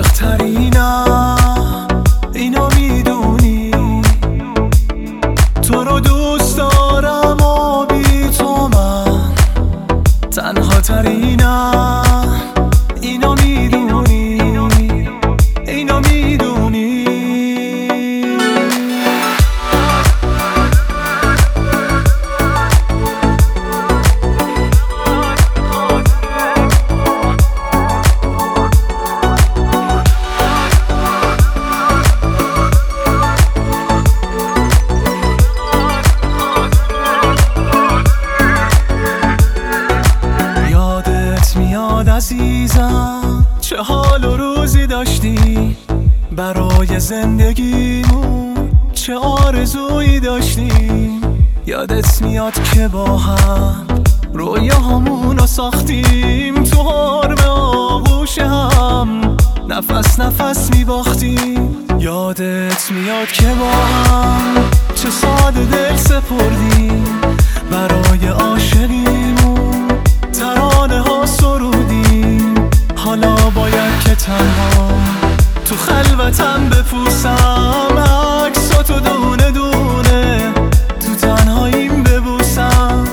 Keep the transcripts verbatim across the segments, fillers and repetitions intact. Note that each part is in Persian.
عاشق‌ترینم، اینو میدونی. تو رو دوست دارم و بی تو من تنها ترینم، اینو میدونی، اینو میدونی. عزیزم چه حال و روزی داشتی، برای زندگیمون چه آرزویی داشتیم. یادت میاد که با هم رویاهامونو ساختیم، تو حرم آغوش هم نفس نفس میباختیم. یادت میاد که با هم چه ساده دل سپردیم، برای عاشقیمون ترانه ها سرودیم. حالا باید که تنها تو خلوتم بپوسم، عکساتو دونه دونه تو تنهاییم ببوسم.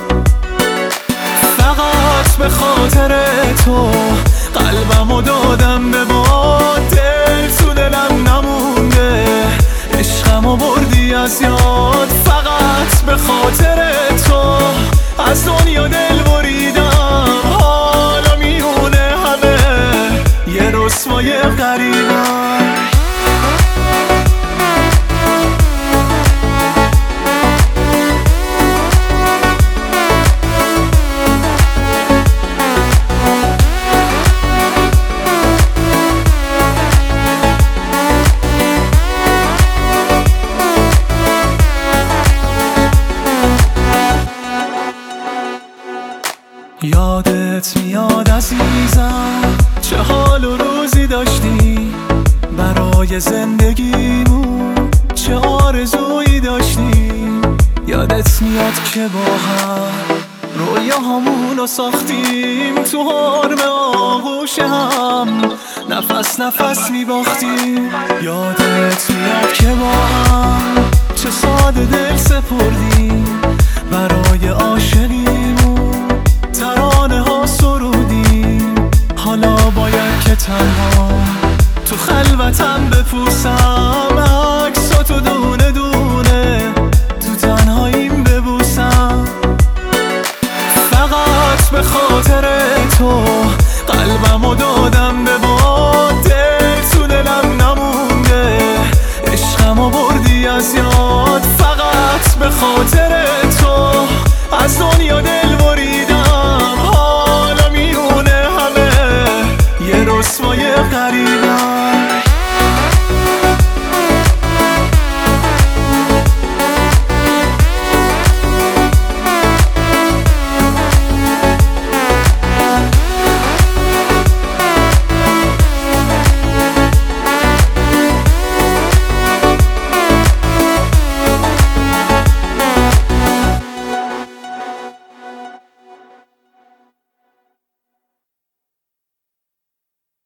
فقط به خاطر تو قلبمو دادم به باد، دل تو دلم نمونده، عشقمو بردی از یاد. فقط به خاطر تو از دنیا دل بریدم، حالا میونه همه یه رسوای غریبم. یادت میاد عزیزم چه حال و روزی داشتی، برای زندگیمون چه آرزویی داشتیم. یادت میاد که با هم رویاهامونو ساختیم، تو حرم آغوش هم نفس نفس میباختیم. یادت میاد که با هم چه ساده دل سپردیم، برای عاشقیمون ترانه ها سرودیم. حالا باید که تنها تو خلوتم بپوسم، عکساتو دونه دونه تو تنهاییم ببوسم. فقط به خاطر تو